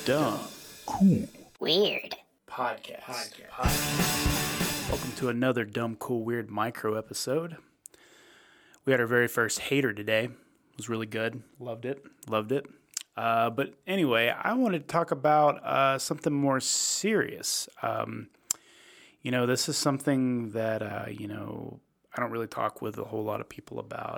Dumb, Cool, Weird Podcast. Welcome to another Dumb, Cool, Weird micro episode. We had our very first hater today. It was really good. Loved it. But anyway, I wanted to talk about something more serious. This is something that, I don't really talk with a whole lot of people about.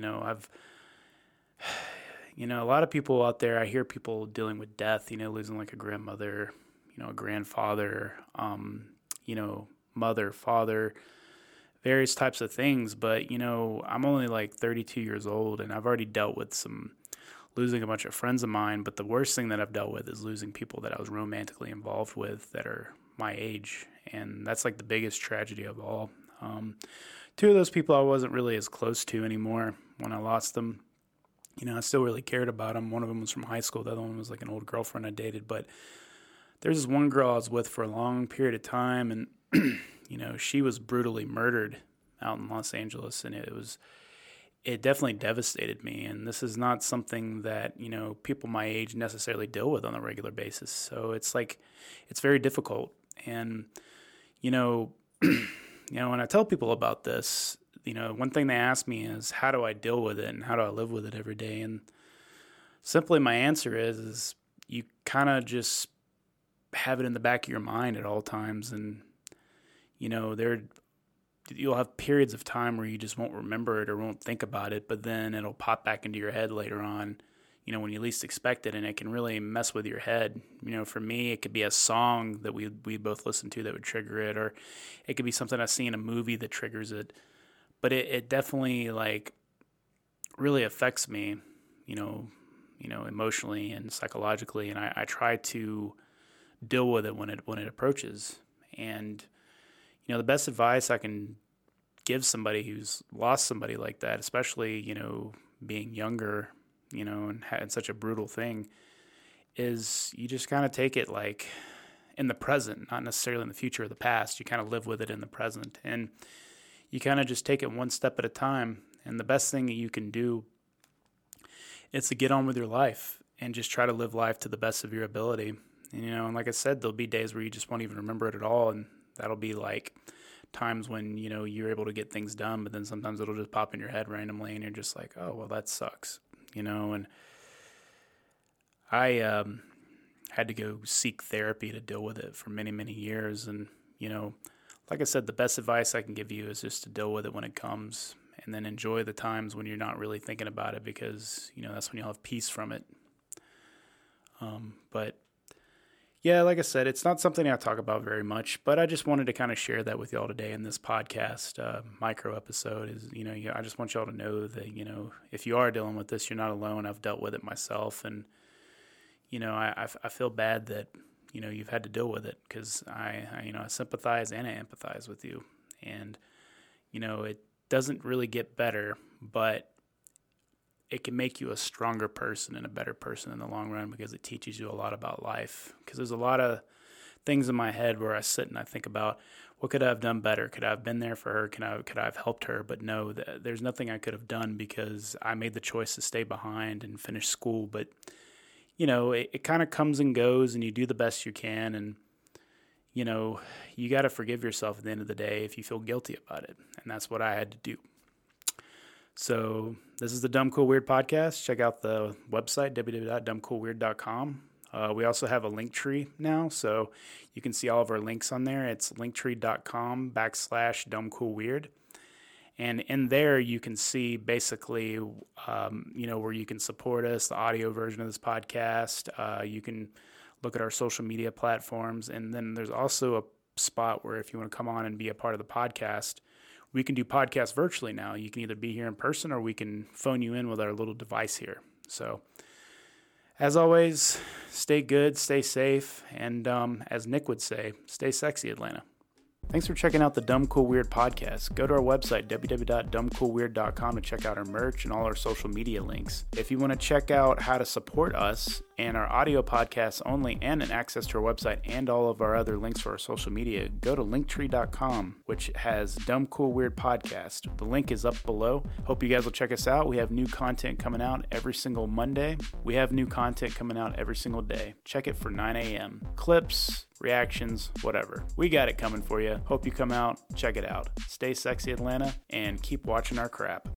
A lot of people out there, I hear people dealing with death, losing like a grandmother, a grandfather, mother, father, various types of things. But, I'm only like 32 years old and I've already dealt with losing a bunch of friends of mine. But the worst thing that I've dealt with is losing people that I was romantically involved with that are my age. And that's like the biggest tragedy of all. Two of those people I wasn't really as close to anymore when I lost them. I still really cared about them. One of them was from high school. The other one was like an old girlfriend I dated. But there's this one girl I was with for a long period of time. And, she was brutally murdered out in Los Angeles. And it definitely devastated me. And this is not something that, people my age necessarily deal with on a regular basis. So it's very difficult. And, when I tell people about this, one thing they ask me is, how do I deal with it and how do I live with it every day? And simply my answer is you kind of just have it in the back of your mind at all times. And, you'll have periods of time where you just won't remember it or won't think about it, but then it'll pop back into your head later on, when you least expect it, and it can really mess with your head. For me, it could be a song that we both listen to that would trigger it, or it could be something I see in a movie that triggers it. But it definitely really affects me, emotionally and psychologically, and I try to deal with it when it approaches. And the best advice I can give somebody who's lost somebody like that, especially being younger, and had such a brutal thing, is you just kind of take it like in the present, not necessarily in the future or the past. You kind of live with it in the present, and you kind of just take it one step at a time. And the best thing that you can do is to get on with your life and just try to live life to the best of your ability. And like I said, there'll be days where you just won't even remember it at all. And that'll be like times when, you're able to get things done, but then sometimes it'll just pop in your head randomly and you're just like, oh, well, that sucks, and I had to go seek therapy to deal with it for many, many years. And, like I said, the best advice I can give you is just to deal with it when it comes, and then enjoy the times when you're not really thinking about it, because, that's when you'll have peace from it. But yeah, like I said, it's not something I talk about very much, but I just wanted to kind of share that with y'all today in this podcast micro episode. I just want y'all to know that, if you are dealing with this, you're not alone. I've dealt with it myself, and, I feel bad that, you've had to deal with it, because I sympathize and I empathize with you. And, it doesn't really get better, but it can make you a stronger person and a better person in the long run, because it teaches you a lot about life. Because there's a lot of things in my head where I sit and I think about, what could I have done better? Could I have been there for her? Could I have helped her? But no, there's nothing I could have done, because I made the choice to stay behind and finish school. But it kind of comes and goes, and you do the best you can. And, you got to forgive yourself at the end of the day if you feel guilty about it. And that's what I had to do. So this is the Dumb, Cool, Weird podcast. Check out the website, www.dumbcoolweird.com. We also have a link tree now, so you can see all of our links on there. It's linktree.com/dumbcoolweird. And in there, you can see basically, where you can support us, the audio version of this podcast. You can look at our social media platforms. And then there's also a spot where if you want to come on and be a part of the podcast, we can do podcasts virtually now. You can either be here in person or we can phone you in with our little device here. So as always, stay good, stay safe, and as Nick would say, stay sexy, Atlanta. Thanks for checking out the Dumb Cool Weird podcast. Go to our website, www.dumbcoolweird.com, to check out our merch and all our social media links. If you want to check out how to support us and our audio podcasts only, and an access to our website and all of our other links for our social media, go to linktree.com, which has Dumb Cool Weird podcast. The link is up below. Hope you guys will check us out. We have new content coming out every single Monday. We have new content coming out every single day. Check it for 9 a.m. Clips, reactions, whatever. We got it coming for you. Hope you come out, check it out. Stay sexy, Atlanta, and keep watching our crap.